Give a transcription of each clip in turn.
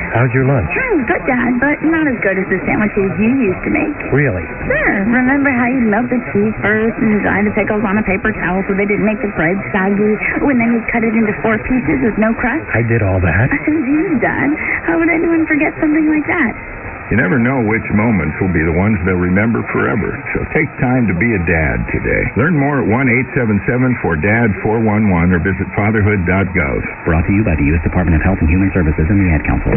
How's your lunch? Good, Dad, but not as good as the sandwiches you used to make. Really? Sure. Remember how you'd melt the cheese first and dry the pickles on a paper towel so they didn't make the bread soggy? And then you'd cut it into 4 pieces with no crust? I did all that. Geez, Dad. How would anyone forget something like that? You never know which moments will be the ones they'll remember forever. So take time to be a dad today. Learn more at 1-877-4DAD-411 or visit fatherhood.gov. Brought to you by the U.S. Department of Health and Human Services and the Ad Council.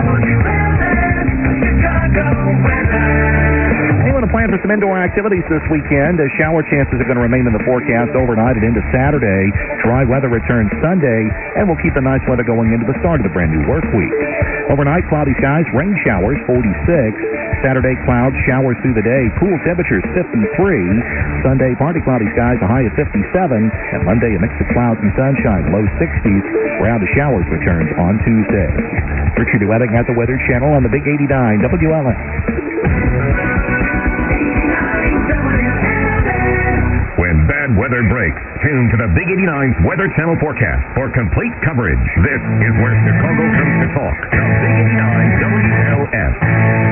Anyone to plan for some indoor activities this weekend? Shower chances are going to remain in the forecast overnight and into Saturday. Dry weather returns Sunday, and we'll keep the nice weather going into the start of the brand new work week. Overnight, cloudy skies, rain showers, 46. Saturday, clouds, showers through the day, cool temperatures, 53. Sunday, partly cloudy skies, a high of 57. And Monday, a mix of clouds and sunshine, low 60s. Round of showers returns on Tuesday. Richard Duetting at the Weather Channel on the Big 89 WLS. When bad weather breaks, tune to the Big 89's Weather Channel forecast for complete coverage. This is where Chicago comes to talk. The Big 89 WLS.